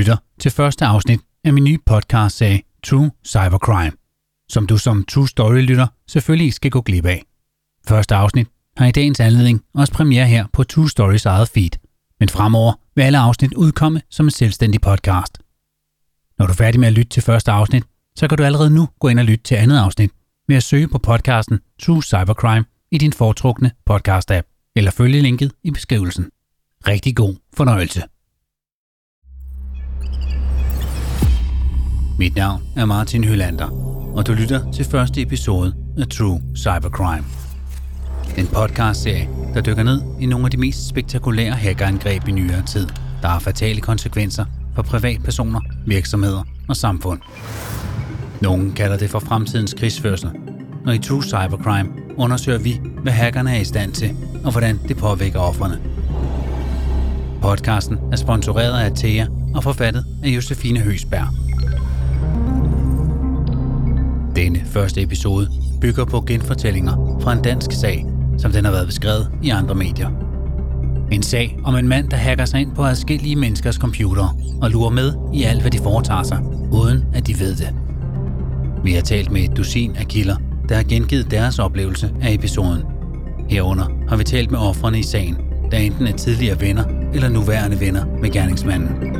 lytter til første afsnit af min nye podcast-serie True Cybercrime, som du som True Story-lytter selvfølgelig ikke skal gå glip af. Første afsnit har i dagens anledning også premiere her på True Storys eget feed, men fremover vil alle afsnit udkomme som en selvstændig podcast. Når du er færdig med at lytte til første afsnit, så kan du allerede nu gå ind og lytte til andet afsnit ved at søge på podcasten True Cybercrime i din foretrukne podcast-app, eller følge linket i beskrivelsen. Rigtig god fornøjelse. Mit navn er Martin Hylander, og du lytter til første episode af True Cybercrime. En podcastserie, der dykker ned i nogle af de mest spektakulære hackerangreb i nyere tid, der har fatale konsekvenser for privatpersoner, virksomheder og samfund. Nogle kalder det for fremtidens krigsførsel, og i True Cybercrime undersøger vi, hvad hackerne er i stand til, og hvordan det påvirker ofrene. Podcasten er sponsoreret af Atea og forfattet af Josefine Høgsberg. Denne første episode bygger på genfortællinger fra en dansk sag, som den har været beskrevet i andre medier. En sag om en mand, der hacker sig ind på adskillige menneskers computere og lurer med i alt, hvad de foretager sig, uden at de ved det. Vi har talt med et dusin af kilder, der har gengivet deres oplevelse af episoden. Herunder har vi talt med ofrene i sagen, der enten er tidligere venner eller nuværende venner med gerningsmanden.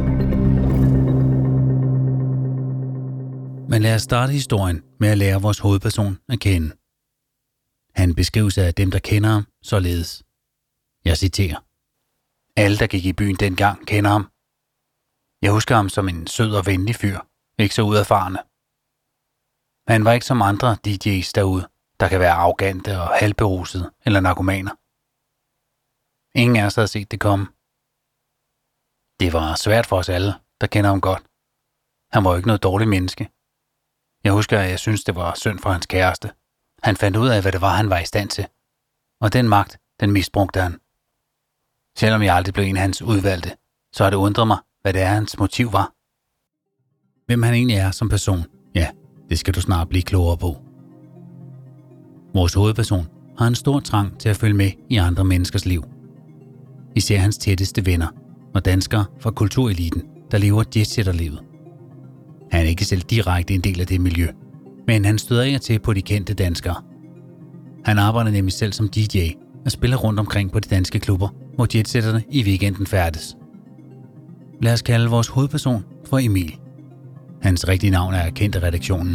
Men lad os starte historien med at lære vores hovedperson at kende. Han beskrives af dem, der kender ham, således. Jeg citerer. Alle, der gik i byen dengang, kender ham. Jeg husker ham som en sød og venlig fyr, ikke så uerfarende. Han var ikke som andre DJ's derude, der kan være arrogante og halvberusede eller narkomaner. Ingen af os havde set det komme. Det var svært for os alle, der kender ham godt. Han var jo ikke noget dårligt menneske. Jeg husker, at jeg syntes, det var synd for hans kæreste. Han fandt ud af, hvad det var, han var i stand til. Og den magt, den misbrugte han. Selvom jeg aldrig blev en af hans udvalgte, så har det undret mig, hvad det er, hans motiv var. Hvem han egentlig er som person, ja, det skal du snart blive klogere på. Vores hovedperson har en stor trang til at følge med i andre menneskers liv. Især hans tætteste venner og danskere fra kultureliten, der lever jetsetterlivet. Han er ikke selv direkte en del af det miljø, men han støder af til på de kendte danskere. Han arbejder nemlig selv som DJ og spiller rundt omkring på de danske klubber, hvor jetsetterne i weekenden færdes. Lad os kalde vores hovedperson for Emil. Hans rigtige navn er kendt af redaktionen.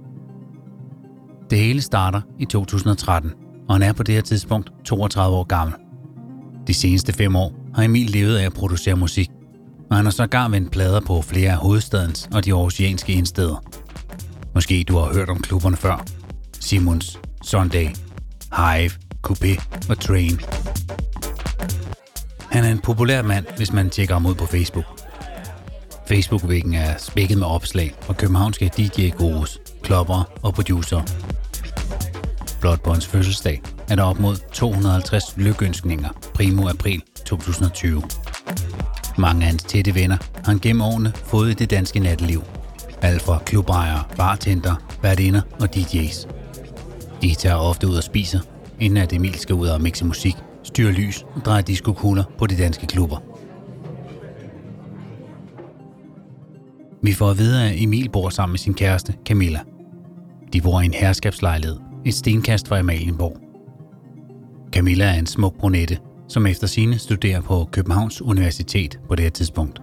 Det hele starter i 2013, og han er på det her tidspunkt 32 år gammel. De seneste 5 år har Emil levet af at producere musik, og han har sågar vendt plader på flere af hovedstadens og de aarhusianske indsteder. Måske du har hørt om klubberne før. Simons, Sunday, Hive, Coupé og Train. Han er en populær mand, hvis man tjekker ham ud på Facebook. Facebook-væggen er spækket med opslag fra københavnske DJ-gurus, kloppere og producer. Blot på hans fødselsdag er der op mod 250 lykønskninger primo april 2020. Mange af hans tætte venner har han gennem årene fået i det danske natteliv. Alt fra klubejere, bartender, værtinder og DJ's. De tager ofte ud og spiser, inden at Emil skal ud og mixe musik, styre lys og dreje diskokugler på de danske klubber. Vi får at vide, at Emil bor sammen med sin kæreste Camilla. De bor i en herskabslejlighed, et stenkast fra Amalienborg. Camilla er en smuk brunette, som efter sigende studerer på Københavns Universitet på det her tidspunkt.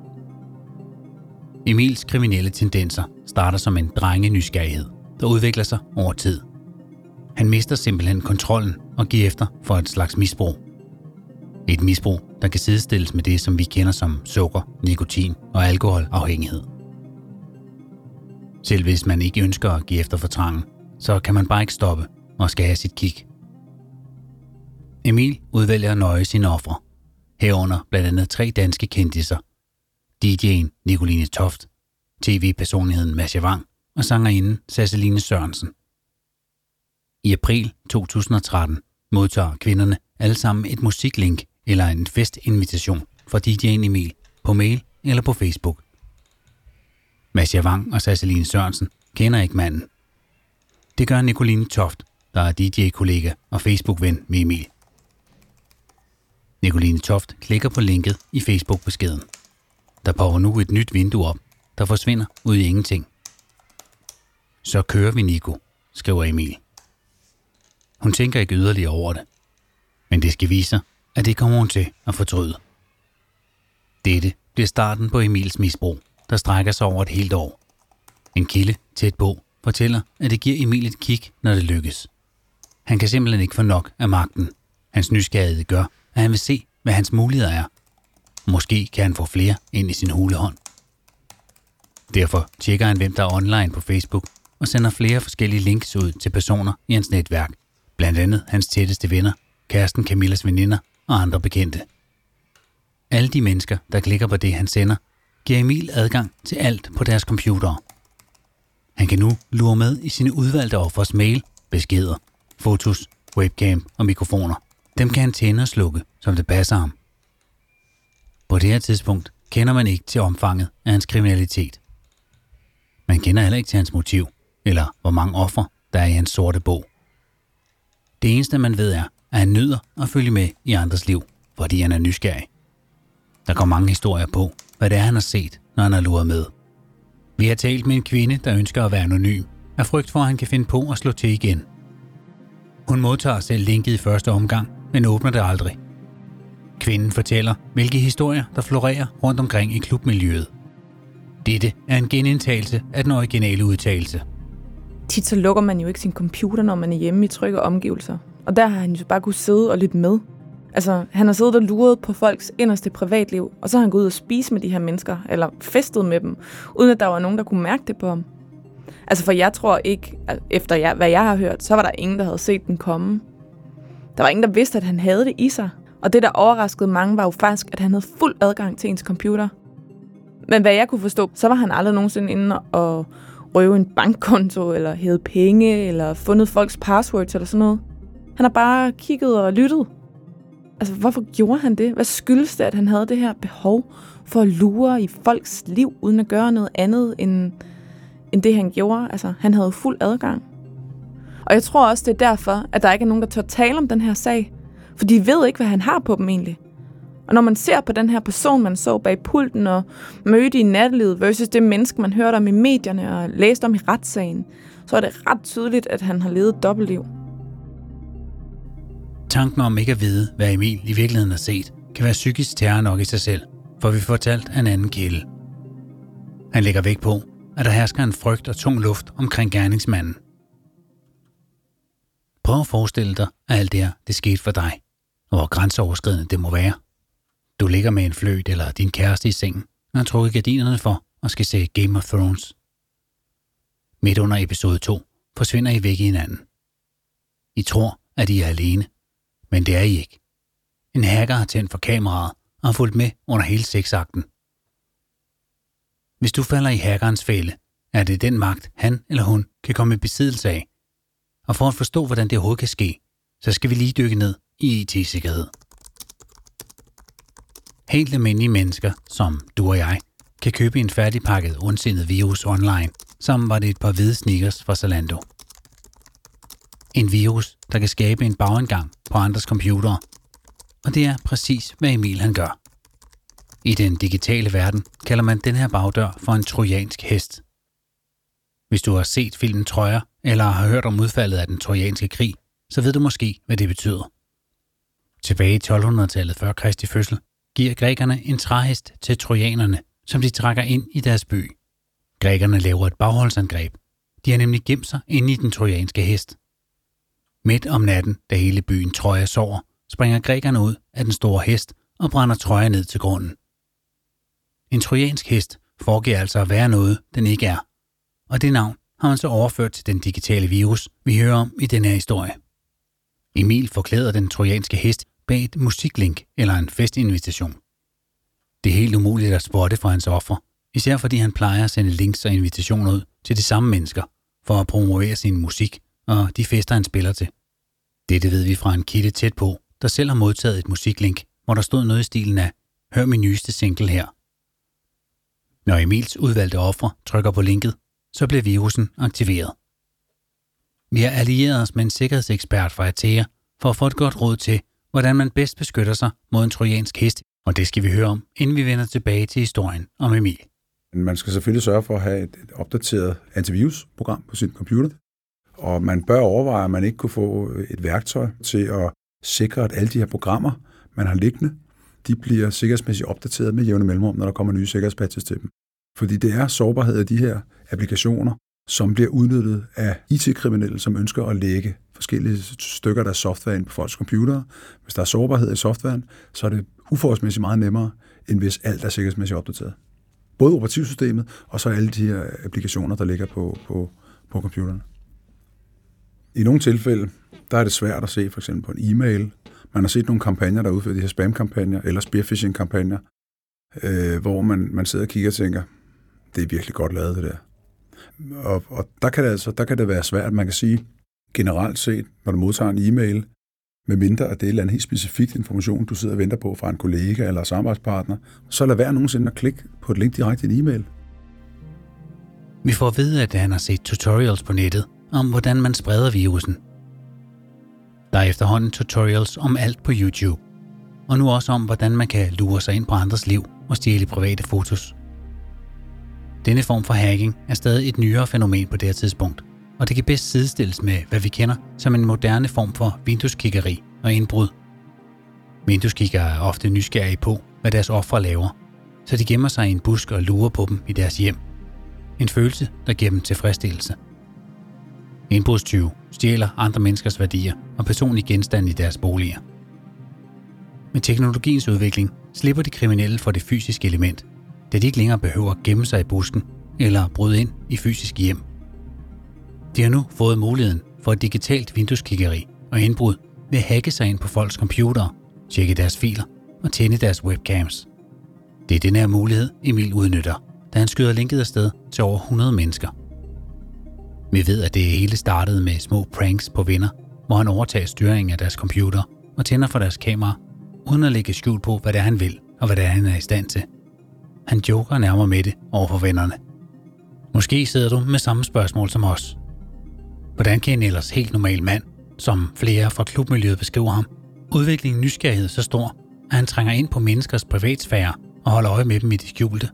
Emils kriminelle tendenser starter som en drengenysgerrighed, der udvikler sig over tid. Han mister simpelthen kontrollen og giver efter for et slags misbrug. Et misbrug, der kan sidestilles med det, som vi kender som sukker, nikotin og alkoholafhængighed. Selv hvis man ikke ønsker at give efter for trangen, så kan man bare ikke stoppe og skal have sit kick. Emil udvælger nøje sine ofre, herunder blandt andet 3 danske kendisser. DJ'en Nicoline Toft, tv-personligheden Mascha Wang og sangerinden Sasseline Sørensen. I april 2013 modtager kvinderne alle sammen et musiklink eller en festinvitation fra DJ'en Emil på mail eller på Facebook. Mascha Wang og Sasseline Sørensen kender ikke manden. Det gør Nicoline Toft, der er DJ-kollega og Facebook-ven med Emil. Nicoline Toft klikker på linket i Facebook-beskeden. Der popper nu et nyt vindue op, der forsvinder ud i ingenting. Så kører vi, Nico, skriver Emil. Hun tænker ikke yderligere over det. Men det skal vise sig, at det kommer hun til at fortryde. Dette bliver starten på Emils misbrug, der strækker sig over et helt år. En kilde tæt på fortæller, at det giver Emil et kick, når det lykkes. Han kan simpelthen ikke få nok af magten. Hans nysgerrighed gør, at han vil se, hvad hans muligheder er. Måske kan han få flere ind i sin hulehånd. Derfor tjekker han, hvem der er online på Facebook, og sender flere forskellige links ud til personer i hans netværk. Blandt andet hans tætteste venner, kæresten Camillas veninder og andre bekendte. Alle de mennesker, der klikker på det, han sender, giver Emil adgang til alt på deres computere. Han kan nu lure med i sine udvalgte offers mail, beskeder, fotos, webcam og mikrofoner. Dem kan han tænde og slukke, som det passer ham. På det her tidspunkt kender man ikke til omfanget af hans kriminalitet. Man kender heller ikke til hans motiv, eller hvor mange ofre der er i hans sorte bog. Det eneste, man ved er, at han nyder at følge med i andres liv, fordi han er nysgerrig. Der går mange historier på, hvad det er, han har set, når han har luret med. Vi har talt med en kvinde, der ønsker at være anonym, af frygt for, at han kan finde på at slå til igen. Hun modtager selv linket i første omgang, men åbner det aldrig. Kvinden fortæller, hvilke historier, der florerer rundt omkring i klubmiljøet. Dette er en genindtagelse af den originale udtalelse. Tit så lukker man jo ikke sin computer, når man er hjemme i trygge omgivelser. Og der har han jo bare kunnet sidde og lytte med. Altså, han har siddet og luret på folks inderste privatliv, og så har han gået ud og spise med de her mennesker, eller festet med dem, uden at der var nogen, der kunne mærke det på ham. Altså, for jeg tror ikke, efter hvad jeg har hørt, så var der ingen, der havde set den komme. Der var ingen, der vidste, at han havde det i sig. Og det, der overraskede mange, var jo faktisk, at han havde fuld adgang til ens computer. Men hvad jeg kunne forstå, så var han aldrig nogensinde inde og røve en bankkonto, eller hæve penge, eller fundet folks passwords, eller sådan noget. Han har bare kigget og lyttet. Altså, hvorfor gjorde han det? Hvad skyldes det, at han havde det her behov for at lure i folks liv, uden at gøre noget andet, end det, han gjorde? Altså, han havde fuld adgang. Og jeg tror også, det er derfor, at der ikke er nogen, der tør tale om den her sag. For de ved ikke, hvad han har på dem egentlig. Og når man ser på den her person, man så bag pulten og mødte i nattelivet versus det menneske, man hørte om i medierne og læste om i retssagen, så er det ret tydeligt, at han har levet et dobbeltliv. Tanken om ikke at vide, hvad Emil i virkeligheden har set, kan være psykisk terror nok i sig selv, for vi fortalt af en anden kilde. Han lægger vægt på, at der hersker en frygt og tung luft omkring gerningsmanden. Prøv at forestille dig, at alt det her, det skete for dig, og hvor grænseoverskridende det må være. Du ligger med en fløjt eller din kæreste i sengen, og har trukket gardinerne for og skal se Game of Thrones. Midt under episode 2 forsvinder I væk i hinanden. I tror, at I er alene, men det er I ikke. En hacker har tændt for kameraet og har fulgt med under hele sexakten. Hvis du falder i hackerens fælde, er det den magt, han eller hun kan komme i besiddelse af. Og for at forstå, hvordan det overhovedet kan ske, så skal vi lige dykke ned i IT-sikkerhed. Helt almindelige mennesker, som du og jeg, kan købe en færdigpakket ondsindet virus online, som var det et par hvide sneakers fra Zalando. En virus, der kan skabe en bagindgang på andres computere. Og det er præcis, hvad Emil han gør. I den digitale verden kalder man den her bagdør for en trojansk hest. Hvis du har set filmen Troja, eller har hørt om udfaldet af den trojanske krig, så ved du måske, hvad det betyder. Tilbage i 1200-tallet før Kristi fødsel, giver grækerne en træhest til trojanerne, som de trækker ind i deres by. Grækerne laver et bagholdsangreb. De har nemlig gemt sig inde i den trojanske hest. Midt om natten, da hele byen Troja sover, springer grækerne ud af den store hest og brænder Troja ned til grunden. En trojansk hest foregiver altså at være noget, den ikke er. Og det navn har man så overført til den digitale virus, vi hører om i den her historie. Emil forklæder den trojanske hest bag et musiklink eller en festinvitation. Det er helt umuligt at spotte for hans offer, især fordi han plejer at sende links og invitationer ud til de samme mennesker for at promovere sin musik og de fester, han spiller til. Dette ved vi fra en kilde tæt på, der selv har modtaget et musiklink, hvor der stod noget i stilen af "Hør min nyeste single her". Når Emils udvalgte offer trykker på linket, så bliver virusen aktiveret. Vi har allieret os med en sikkerhedsekspert fra Atea for at få et godt råd til, hvordan man bedst beskytter sig mod en trojansk hest Og det skal vi høre om, inden vi vender tilbage til historien om Emil. Man skal selvfølgelig sørge for at have et opdateret antivirusprogram på sin computer, og man bør overveje, at man ikke kunne få et værktøj til at sikre, at alle de her programmer, man har liggende, de bliver sikkerhedsmæssigt opdateret med jævne mellemrum, når der kommer nye sikkerhedspatches til dem. Fordi det er sårbarhed af de her applikationer, som bliver udnyttet af IT-kriminelle, som ønsker at lægge forskellige stykker af deres software ind på folks computere. Hvis der er sårbarhed i softwaren, så er det uforholdsmæssigt meget nemmere, end hvis alt er sikkerhedsmæssigt opdateret. Både operativsystemet, og så alle de her applikationer, der ligger på computerne. I nogle tilfælde, der er det svært at se for eksempel på en e-mail. Man har set nogle kampagner, der udfører de her spam-kampagner, eller spearphishing-kampagner, hvor man sidder og kigger og tænker, det er virkelig godt lavet det der. Og der kan det være svært, at man kan sige, generelt set, når du modtager en e-mail, med mindre at det er et eller andet helt specifikt information, du sidder og venter på fra en kollega eller samarbejdspartner, så lad være nogensinde at klikke på et link direkte i en e-mail. Vi får at vide, at han har set tutorials på nettet om, hvordan man spreder virusen. Der er efterhånden tutorials om alt på YouTube, og nu også om, hvordan man kan lure sig ind på andres liv og stjæle private fotos. Denne form for hacking er stadig et nyere fænomen på det her tidspunkt, og det kan bedst sidestilles med, hvad vi kender som en moderne form for vindueskiggeri og indbrud. Vindueskiggere er ofte nysgerrige på, hvad deres ofre laver, så de gemmer sig i en busk og lurer på dem i deres hjem. En følelse, der giver dem tilfredsstillelse. Indbrudstyve stjæler andre menneskers værdier og personlige genstande i deres boliger. Med teknologiens udvikling slipper de kriminelle for det fysiske element, da de ikke længere behøver at gemme sig i busken eller bryde ind i fysiske hjem. De har nu fået muligheden for et digitalt vindueskiggeri og indbrud ved at hacke sig ind på folks computere, tjekke deres filer og tænde deres webcams. Det er den her mulighed, Emil udnytter, da han skyder linket afsted til over 100 mennesker. Vi ved, at det hele startede med små pranks på venner, hvor han overtager styringen af deres computer og tænder for deres kamera, uden at lægge skjul på, hvad det er, han vil og hvad det er, han er i stand til. Han joker nærmere med det over for vennerne. Måske sidder du med samme spørgsmål som os. Hvordan kan en ellers helt normal mand, som flere fra klubmiljøet beskriver ham, udvikle en nysgerrighed så stor, at han trænger ind på menneskers privatsfære og holder øje med dem i det skjulte?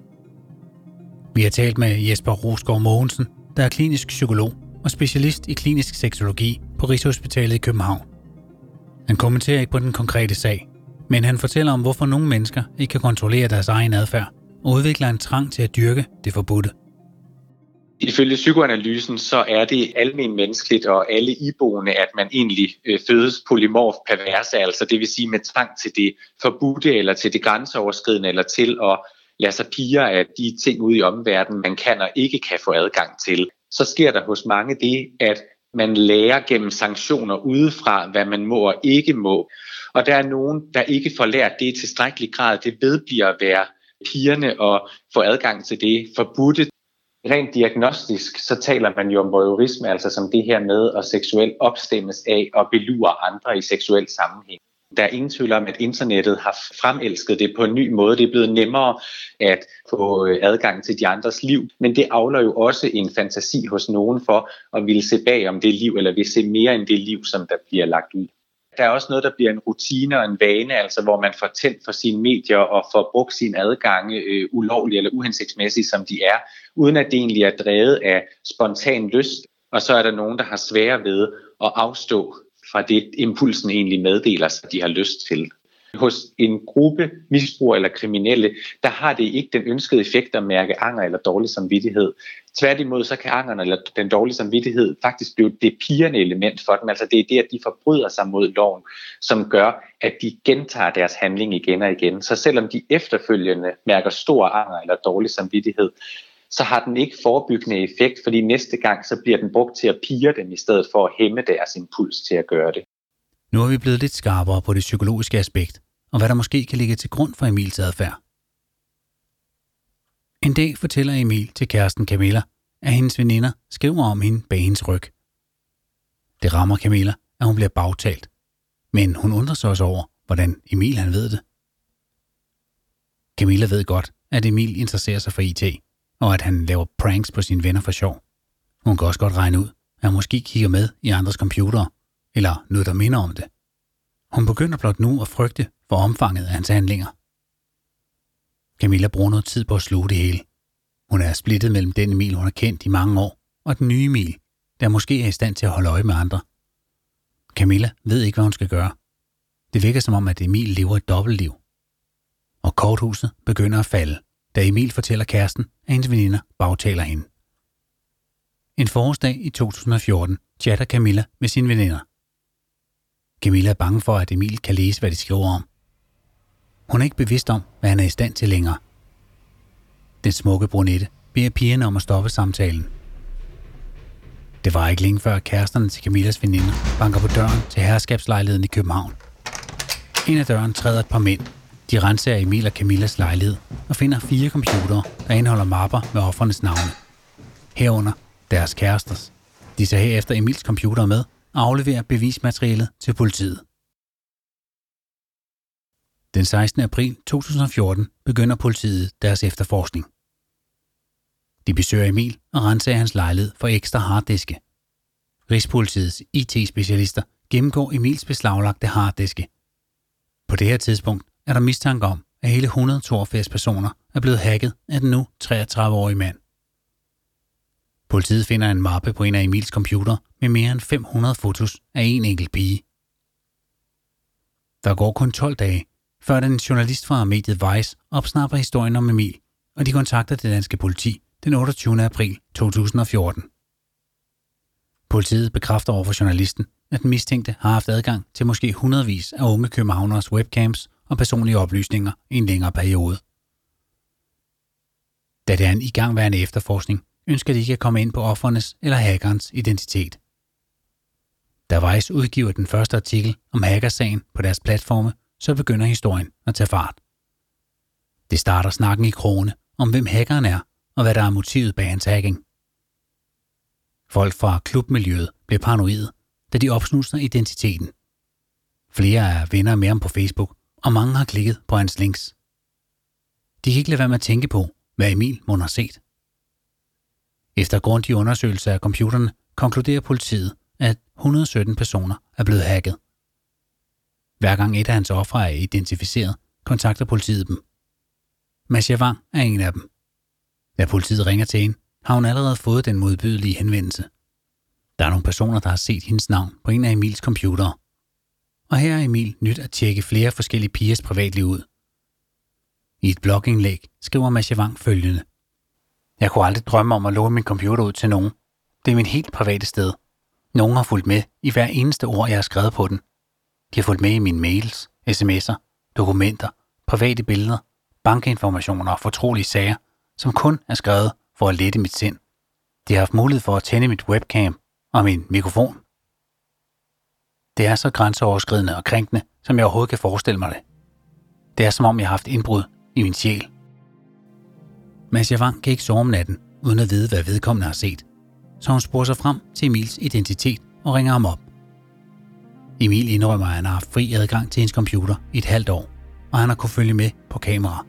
Vi har talt med Jesper Rosgaard Mogensen, der er klinisk psykolog og specialist i klinisk seksologi på Rigshospitalet i København. Han kommenterer ikke på den konkrete sag, men han fortæller om, hvorfor nogle mennesker ikke kan kontrollere deres egen adfærd og udvikler en trang til at dyrke det forbudte. Ifølge psykoanalysen, så er det almen menneskeligt og alle iboende, at man egentlig fødes polymorf perverse, altså det vil sige med trang til det forbudte eller til det grænseoverskridende eller til at lade sig pire af de ting ude i omverdenen, man kan og ikke kan få adgang til. Så sker der hos mange det, at man lærer gennem sanktioner udefra, hvad man må og ikke må. Og der er nogen, der ikke får lært det i tilstrækkelig grad. Det vedbliver at være pigerne og få adgang til det forbudte. Rent diagnostisk, så taler man jo om voyeurisme, altså som det her med at seksuelt opstemmes af og belure andre i seksuel sammenhæng. Der er ingen tvivl om, at internettet har fremelsket det på en ny måde. Det er blevet nemmere at få adgang til de andres liv, men det avler jo også en fantasi hos nogen for at ville se bag om det liv, eller vil se mere end det liv, som der bliver lagt ud. Der er også noget, der bliver en rutine og en vane, altså hvor man får tændt for sine medier og får brugt sine adgange ulovligt eller uhensigtsmæssigt, som de er, uden at det egentlig er drevet af spontan lyst. Og så er der nogen, der har svære ved at afstå fra det, impulsen egentlig meddeler sig, de har lyst til. Hos en gruppe misbrugere eller kriminelle, der har det ikke den ønskede effekt at mærke anger eller dårlig samvittighed. Tværtimod så kan angeren eller den dårlige samvittighed faktisk blive det pirrende element for dem. Altså det er det, at de forbryder sig mod loven, som gør, at de gentager deres handling igen og igen. Så selvom de efterfølgende mærker stor anger eller dårlig samvittighed, så har den ikke forebyggende effekt, fordi næste gang så bliver den brugt til at pirre dem i stedet for at hæmme deres impuls til at gøre det. Nu er vi blevet lidt skarpere på det psykologiske aspekt, og hvad der måske kan ligge til grund for Emils adfærd. En dag fortæller Emil til kæresten Camilla, at hendes veninder skriver om hende bag hendes ryg. Det rammer Camilla, at hun bliver bagtalt, men hun undrer sig også over, hvordan Emil han ved det. Camilla ved godt, at Emil interesserer sig for IT, og at han laver pranks på sine venner for sjov. Hun kan også godt regne ud, at han måske kigger med i andres computere, eller noget, der minder om det. Hun begynder blot nu at frygte for omfanget af hans handlinger. Camilla bruger noget tid på at sluge det hele. Hun er splittet mellem den Emil, hun har kendt i mange år, og den nye Emil, der måske er i stand til at holde øje med andre. Camilla ved ikke, hvad hun skal gøre. Det virker som om, at Emil lever et dobbeltliv. Og korthuset begynder at falde, da Emil fortæller kæresten, at hendes veninder bagtaler hende. En forårsdag i 2014 chatter Camilla med sine veninder. Camilla er bange for, at Emil kan læse, hvad de skriver om. Hun er ikke bevidst om, hvad han er i stand til længere. Den smukke brunette beder pigerne om at stoppe samtalen. Det var ikke længe før kæresterne til Camillas veninder banker på døren til herskabslejligheden i København. Ind ad døren træder et par mænd. De renser Emil og Camillas lejlighed og finder 4 computere, der indeholder mapper med ofrenes navne. Herunder deres kæresters. De tager herefter Emils computer med og afleverer bevismaterialet til politiet. Den 16. april 2014 begynder politiet deres efterforskning. De besøger Emil og renser hans lejlighed for ekstra harddiske. Rigspolitiets IT-specialister gennemgår Emils beslaglagte harddiske. På det her tidspunkt er der mistanke om, at hele 182 personer er blevet hacket af den nu 33-årige mand. Politiet finder en mappe på en af Emils computer med mere end 500 fotos af en enkelt pige. Der går kun 12 dage, før den journalist fra mediet Vice opsnapper historien om Emil, og de kontakter det danske politi den 28. april 2014. Politiet bekræfter over for journalisten, at den mistænkte har haft adgang til måske hundredvis af unge københavneres webcams og personlige oplysninger i en længere periode. Da det er en igangværende efterforskning, ønsker de ikke at komme ind på offernes eller hackerens identitet. Da Vice udgiver den første artikel om hackersagen på deres platforme, så begynder historien at tage fart. Det starter snakken i krogene om, hvem hackeren er, og hvad der er motivet bag hans hacking. Folk fra klubmiljøet bliver paranoide, da de opsnuser identiteten. Flere er venner med ham på Facebook, og mange har klikket på hans links. De kan ikke lade være med at tænke på, hvad Emil må have set. Efter grundige undersøgelser af computerne, konkluderer politiet, at 117 personer er blevet hacket. Hver gang et af hans ofre er identificeret, kontakter politiet dem. Masha Wang er en af dem. Da politiet ringer til hende, har hun allerede fået den modbydelige henvendelse. Der er nogle personer, der har set hendes navn på en af Emils computere. Og her er Emil nyt at tjekke flere forskellige pigers privatliv ud. I et blogindlæg skriver Masha Wang følgende: Jeg kunne aldrig drømme om at låne min computer ud til nogen. Det er min helt private sted. Nogen har fulgt med i hver eneste ord, jeg har skrevet på den. De har fulgt med i mine mails, sms'er, dokumenter, private billeder, bankinformationer og fortrolige sager, som kun er skrevet for at lette mit sind. De har haft mulighed for at tænde mit webcam og min mikrofon. Det er så grænseoverskridende og krænkende, som jeg overhovedet kan forestille mig det. Det er som om, jeg har haft indbrud i min sjæl. Masha Wang kan ikke sove om natten, uden at vide, hvad vedkommende har set. Så hun sporer sig frem til Emils identitet og ringer ham op. Emil indrømmer, at han har haft fri adgang til hendes computer i et halvt år, og han har kunnet følge med på kamera.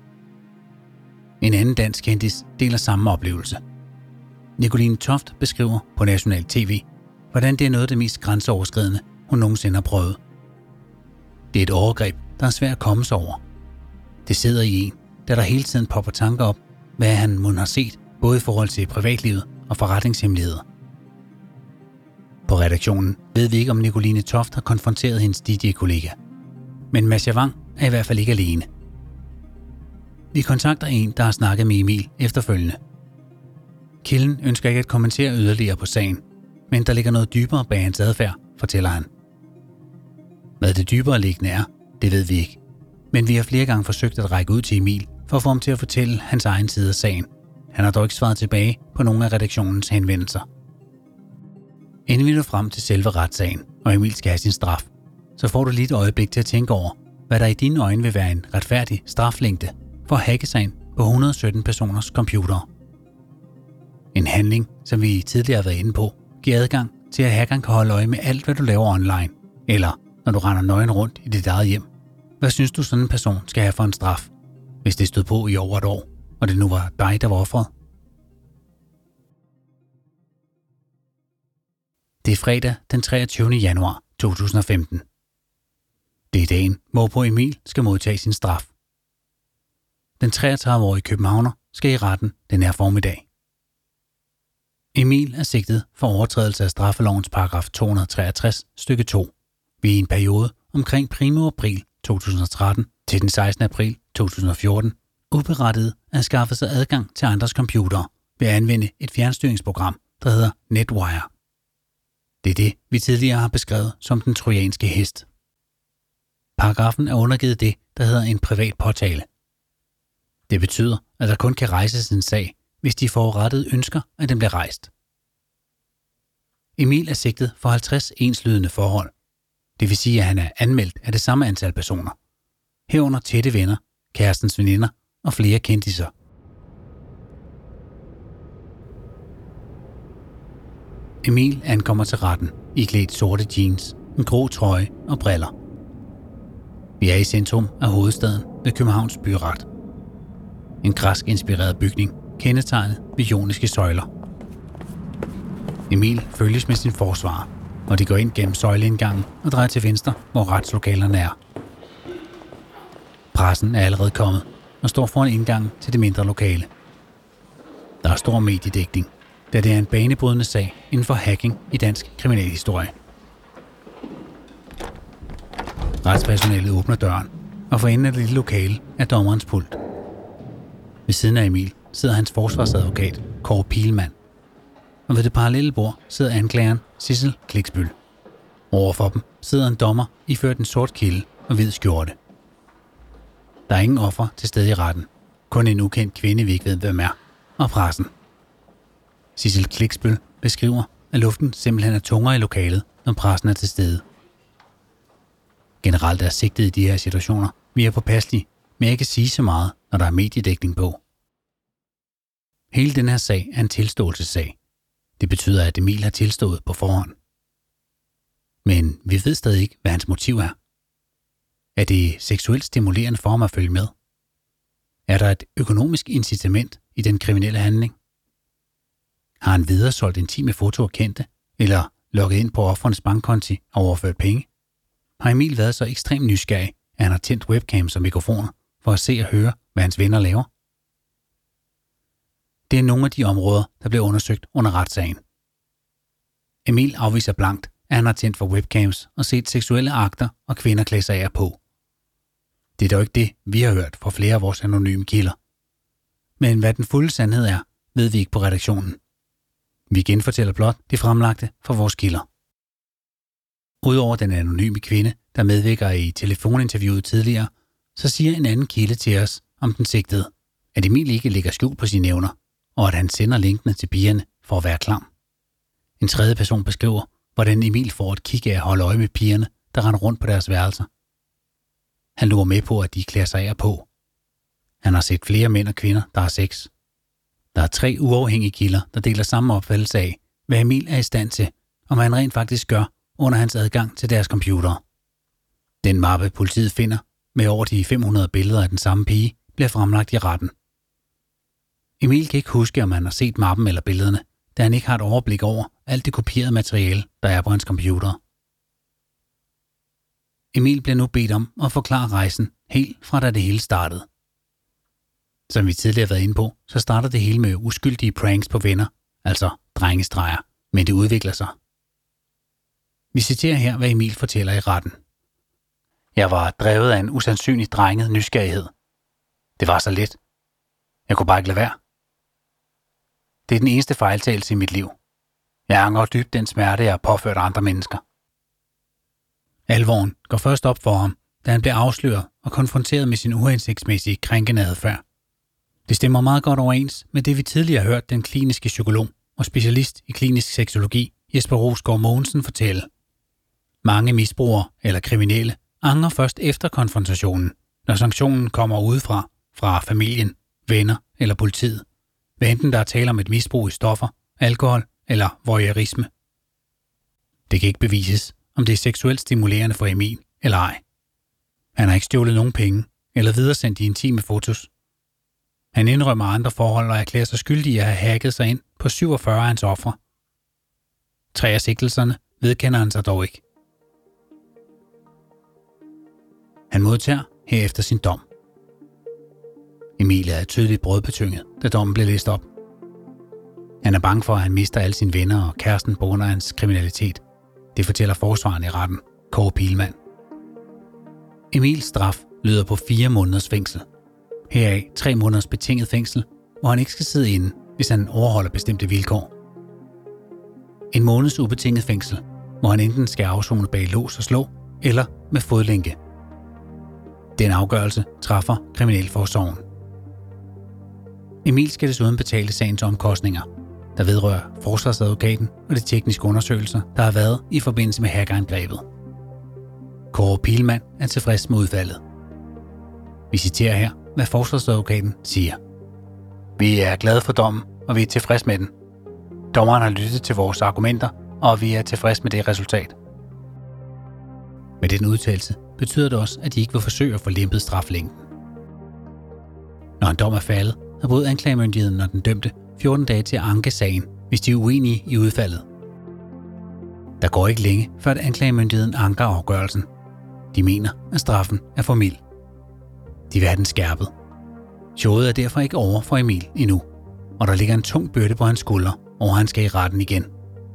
En anden dansk kendis deler samme oplevelse. Nicoline Toft beskriver på National TV, hvordan det er noget af det mest grænseoverskridende, hun nogensinde har prøvet. Det er et overgreb, der er svært at komme sig over. Det sidder i en, da der hele tiden popper tanker op, hvad han må have set, både i forhold til privatlivet og forretningshemmeligheder. På redaktionen ved vi ikke, om Nicoline Toft har konfronteret hendes DJ-kollega. Men Masha Wang er i hvert fald ikke alene. Vi kontakter en, der har snakket med Emil efterfølgende. Kilden ønsker ikke at kommentere yderligere på sagen, men der ligger noget dybere bag hans adfærd, fortæller han. Hvad det dybere liggende er, det ved vi ikke. Men vi har flere gange forsøgt at række ud til Emil for at få ham til at fortælle hans egen side af sagen. Han har dog ikke svaret tilbage på nogle af redaktionens henvendelser. Inden vi når frem til selve retssagen, og Emil skal have sin straf, så får du lige et øjeblik til at tænke over, hvad der i dine øjne vil være en retfærdig straflængde for at hacke sagen på 117 personers computer. En handling, som vi tidligere har været inde på, giver adgang til, at hackeren kan holde øje med alt, hvad du laver online, eller når du render nøgen rundt i dit eget hjem. Hvad synes du, sådan en person skal have for en straf, hvis det stod på i over et år, og det nu var dig, der var offeret? Det er fredag den 23. januar 2015. Det er dagen, hvorpå Emil skal modtage sin straf. Den 33-årige københavner skal i retten den her formiddag. Emil er sigtet for overtrædelse af straffelovens paragraf 263 stykke 2 ved en periode omkring primo april 2013 til den 16. april 2014 uberettiget at skaffe sig adgang til andres computere ved at anvende et fjernstyringsprogram, der hedder Netwire. Det er det, vi tidligere har beskrevet som den trojanske hest. Paragrafen er undergivet det, der hedder en privat påtale. Det betyder, at der kun kan rejses en sag, hvis de forurettede ønsker, at den bliver rejst. Emil er sigtet for 50 enslydende forhold. Det vil sige, at han er anmeldt af det samme antal personer. Herunder tætte venner, kærestens veninder og flere kendiser. Emil ankommer til retten iklædt sorte jeans, en grå trøje og briller. Vi er i centrum af hovedstaden ved Københavns Byret. En græsk-inspireret bygning, kendetegnet ved joniske søjler. Emil følges med sin forsvarer, og de går ind gennem søjleindgangen og drejer til venstre, hvor retslokalerne er. Pressen er allerede kommet og står foran indgangen til det mindre lokale. Der er stor mediedækning, da det er en banebrydende sag inden for hacking i dansk kriminalhistorie. Retspersonalet åbner døren, og for enden af det lille lokale er dommerens pult. Ved siden af Emil sidder hans forsvarsadvokat, Kåre Pilemand, og ved det parallelle bord sidder anklageren Sissel Kliksbøl. Overfor dem sidder en dommer iført en sort kilde og hvid skjorte. Der er ingen offer til stede i retten, kun en ukendt kvinde, vi ikke ved, hvem er, og pressen. Sissel Kliksbøl beskriver, at luften simpelthen er tungere i lokalet, når pressen er til stede. Generelt er sigtet i de her situationer mere påpasselige, men jeg kan sige så meget, når der er mediedækning på. Hele den her sag er en tilståelsessag. Det betyder, at Emil har tilstået på forhånd. Men vi ved stadig ikke, hvad hans motiv er. Er det seksuelt stimulerende for ham at følge med? Er der et økonomisk incitament i den kriminelle handling? Har han videresolgt intime fotoer kendte, eller logget ind på offernes bankkonti og overført penge? Har Emil været så ekstremt nysgerrig, at han har tændt webcams og mikrofoner for at se og høre, hvad hans venner laver? Det er nogle af de områder, der bliver undersøgt under retssagen. Emil afviser blankt, at han har tændt for webcams og set seksuelle akter og kvinder klæde sig af på. Det er dog ikke det, vi har hørt fra flere af vores anonyme kilder. Men hvad den fulde sandhed er, ved vi ikke på redaktionen. Vi genfortæller blot det fremlagte fra vores kilder. Udover den anonyme kvinde, der medvirker i telefoninterviewet tidligere, så siger en anden kilde til os om den sigtede, at Emil ikke lægger skjul på sine evner, og at han sender linkene til pigerne for at være klam. En tredje person beskriver, hvordan Emil får et kig af at holde øje med pigerne, der render rundt på deres værelser. Han lurer med på, at de klæder sig af på. Han har set flere mænd og kvinder, der har sex. Der er 3 uafhængige kilder, der deler samme opfattelse af, hvad Emil er i stand til, og hvad han rent faktisk gør under hans adgang til deres computere. Den mappe, politiet finder, med over de 500 billeder af den samme pige, bliver fremlagt i retten. Emil kan ikke huske, om han har set mappen eller billederne, da han ikke har et overblik over alt det kopierede materiale, der er på hans computer. Emil bliver nu bedt om at forklare rejsen helt fra da det hele startede. Som vi tidligere har været inde på, så starter det hele med uskyldige pranks på venner, altså drengestreger, men det udvikler sig. Vi citerer her, hvad Emil fortæller i retten. Jeg var drevet af en usandsynlig drenget nysgerrighed. Det var så let. Jeg kunne bare ikke lade være. Det er den eneste fejltagelse i mit liv. Jeg angrer dybt den smerte, jeg har påført andre mennesker. Alvoren går først op for ham, da han bliver afsløret og konfronteret med sin uhensigtsmæssige krænkende adfærd. Det stemmer meget godt overens med det, vi tidligere har hørt den kliniske psykolog og specialist i klinisk seksologi Jesper Rosgaard Mogensen fortælle. Mange misbrugere eller kriminelle angrer først efter konfrontationen, når sanktionen kommer udefra, fra familien, venner eller politiet, hvad enten der er tale om et misbrug i stoffer, alkohol eller voyeurisme. Det kan ikke bevises, om det er seksuelt stimulerende for Emil eller ej. Han har ikke stjålet nogen penge eller videresendt de intime fotos. Han indrømmer andre forhold og erklærer sig skyldig i at have hacket sig ind på 47 af hans ofre. 3 af sigtelserne vedkender han sig dog ikke. Han modtager herefter sin dom. Emil er tydeligt brødbetynget, da dommen blev læst op. Han er bange for, at han mister alle sine venner og kæresten på grund af hans kriminalitet. Det fortæller forsvareren i retten, Kåre Pilemand. Emils straf lyder på 4 måneders fængsel. Heraf 3 måneders betinget fængsel, hvor han ikke skal sidde inde, hvis han overholder bestemte vilkår. En måneds ubetinget fængsel, hvor han enten skal afsone bag lås og slå, eller med fodlænke. Den afgørelse træffer kriminalforsorgen. Emil skal desuden betale sagens omkostninger, der vedrører forsvarsadvokaten og de tekniske undersøgelser, der har været i forbindelse med hackerangrebet. Kåre Pilemand er tilfreds med udfaldet. Vi citerer her, hvad forsvarsadvokaten siger. Vi er glade for dommen, og vi er tilfreds med den. Dommeren har lyttet til vores argumenter, og vi er tilfreds med det resultat. Med den udtalelse betyder det også, at de ikke vil forsøge at få lempet straflængden. Når en dom er faldet, har både anklagemyndigheden og den dømte 14 dage til at anke sagen, hvis de er uenige i udfaldet. Der går ikke længe, før at anklagemyndigheden anker afgørelsen. De mener, at straffen er for mild. De vil have den skærpet. Showet er derfor ikke over for Emil endnu, og der ligger en tung byrde på hans skuldre, og han skal i retten igen.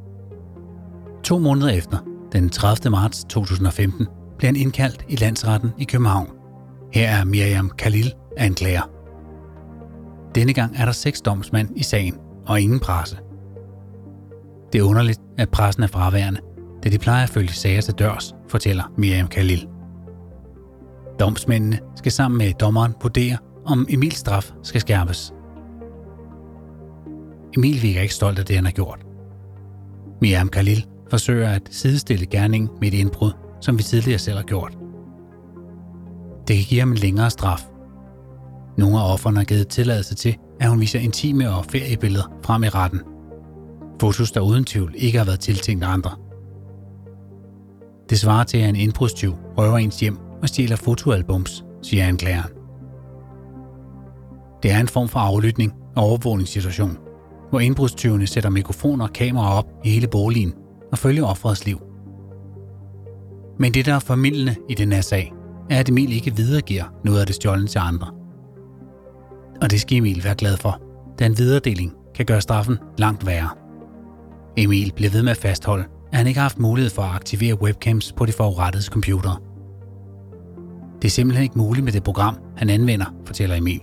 2 måneder efter, den 30. marts 2015, blev han indkaldt i landsretten i København. Her er Miriam Khalil anklager. Denne gang er der 6 domsmænd i sagen, og ingen presse. Det er underligt, at pressen er fraværende, da de plejer at følge sager til dørs, fortæller Miriam Khalil. Domsmændene skal sammen med dommeren vurdere, om Emils straf skal skærpes. Emil virker ikke stolt af det, han har gjort. Miriam Khalil forsøger at sidestille gerningen med et indbrud, som vi tidligere selv har gjort. Det kan give ham en længere straf. Nogle af ofrene har givet tilladelse til, at hun viser intime og feriebilleder frem i retten. Fotos, der uden tvivl ikke har været tiltænkt andre. Det svarer til, at en indbrudstyv røver ens hjem og stjæler fotoalbums, siger anklageren. Det er en form for aflytning og overvågningssituation, hvor indbrudstyvene sætter mikrofoner og kameraer op i hele boligen og følger offerets liv. Men det, der er formildende i den her sag, er, at Emil ikke videregiver noget af det stjålne til andre. Og det skal Emil være glad for, da en videredeling kan gøre straffen langt værre. Emil bliver ved med at fastholde, at han ikke har haft mulighed for at aktivere webcams på de forurettedes computere. Det er simpelthen ikke muligt med det program, han anvender, fortæller Emil.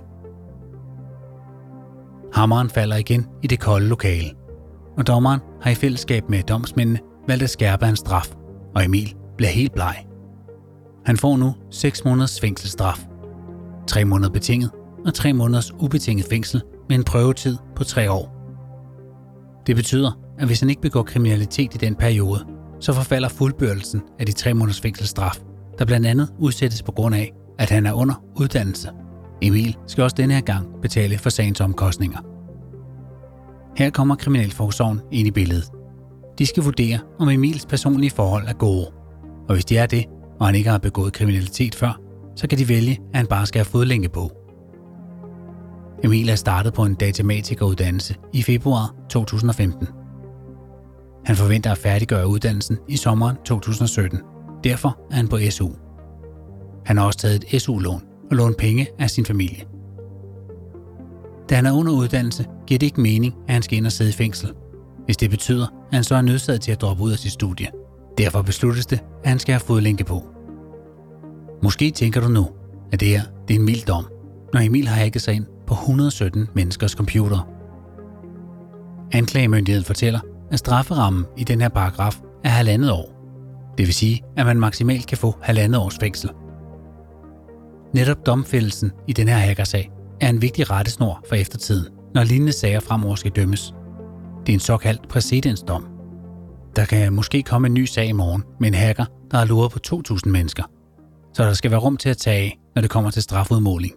Hammeren falder igen i det kolde lokale, og dommeren har i fællesskab med domsmændene valgt at skærpe hans straf, og Emil bliver helt bleg. Han får nu 6 måneders fængselsstraf, 3 måneder betinget og 3 måneders ubetinget fængsel med en prøvetid på 3 år. Det betyder, at hvis han ikke begår kriminalitet i den periode, så forfalder fuldbyrdelsen af de 3 måneders fængselsstraf, der blandt andet udsættes på grund af, at han er under uddannelse. Emil skal også denne her gang betale for sagens omkostninger. Her kommer kriminalforsorgen ind i billedet. De skal vurdere, om Emils personlige forhold er gode, og hvis de er det, og han ikke har begået kriminalitet før, så kan de vælge, at han bare skal have fodlænke på. Emil er startet på en datamatikeruddannelse i februar 2015. Han forventer at færdiggøre uddannelsen i sommeren 2017. Derfor er han på SU. Han har også taget et SU-lån og lånt penge af sin familie. Da han er under uddannelse, giver det ikke mening, at han skal ind og sidde i fængsel, hvis det betyder, at han så er nødsaget til at droppe ud af sit studie. Derfor besluttes det, at han skal have fodlænke på. Måske tænker du nu, at det her er en mild dom, når Emil har hacket sig ind på 117 menneskers computer. Anklagemyndigheden fortæller, at strafferammen i den her paragraf er 1,5 år. Det vil sige, at man maksimalt kan få 1,5 års fængsel. Netop domfældelsen i den her hackersag er en vigtig rettesnor for eftertiden, når lignende sager fremover skal dømmes. Det er en såkaldt præcedensdom. Der kan måske komme en ny sag i morgen med en hacker, der har luret på 2.000 mennesker. Så der skal være rum til at tage af, når det kommer til strafudmåling.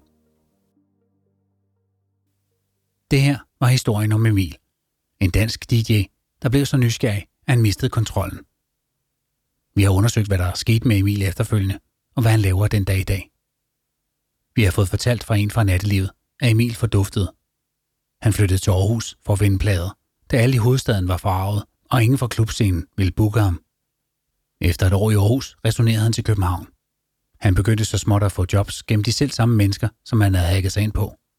Det her var historien om Emil. En dansk DJ, der blev så nysgerrig, at han mistede kontrollen. Vi har undersøgt, hvad der er sket med Emil efterfølgende, og hvad han laver den dag i dag. Vi har fået fortalt fra en fra nattelivet, at Emil forduftede. Han flyttede til Aarhus for at vinde plader, da alle i hovedstaden var forarvet, og ingen fra klubscenen ville booke ham. Efter et år i Aarhus returnerede han til København. Han begyndte så småt at få jobs gennem de selv samme mennesker, som han havde hacket sig ind på.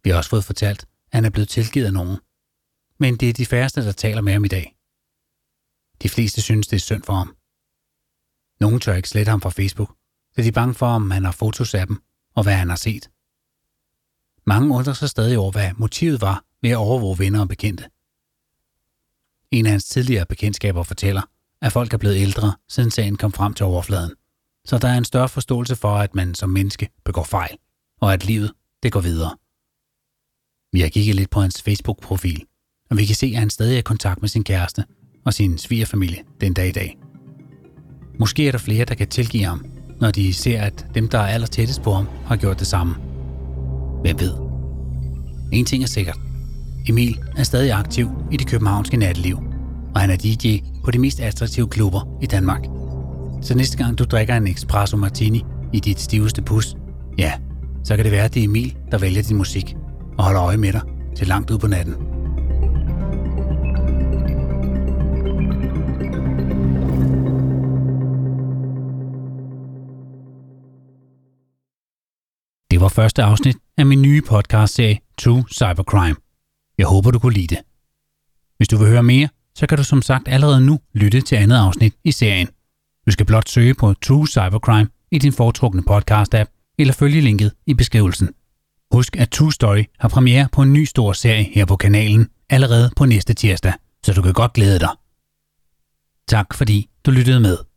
Vi har også fået fortalt, at han er blevet tilgivet af nogen. Men det er de færreste, der taler med ham i dag. De fleste synes, det er synd for ham. Nogen tør ikke slette ham fra Facebook, så de er bange for, om han har fotos af dem, og hvad han har set. Mange undrer sig stadig over, hvad motivet var ved at overvåge venner og bekendte. En af hans tidligere bekendtskaber fortæller, at folk er blevet ældre, siden sagen kom frem til overfladen. Så der er en større forståelse for, at man som menneske begår fejl, og at livet, det går videre. Vi har kigget lidt på hans Facebook-profil, og vi kan se, at han stadig er i kontakt med sin kæreste og sin svigerfamilie den dag i dag. Måske er der flere, der kan tilgive ham, når de ser, at dem, der er aller tættest på ham, har gjort det samme. Hvem ved? En ting er sikkert. Emil er stadig aktiv i det københavnske natteliv, og han er DJ på de mest attraktive klubber i Danmark. Så næste gang du drikker en espresso martini i dit stiveste pus, ja, så kan det være, at det er Emil, der vælger din musik og holder øje med dig til langt ud på natten. Det var første afsnit af min nye podcastserie True Cybercrime. Jeg håber, du kunne lide det. Hvis du vil høre mere, så kan du som sagt allerede nu lytte til andet afsnit i serien. Du skal blot søge på True Cybercrime i din foretrukne podcast-app, eller følge linket i beskrivelsen. Husk, at True Story har premiere på en ny stor serie her på kanalen allerede på næste tirsdag, så du kan godt glæde dig. Tak fordi du lyttede med.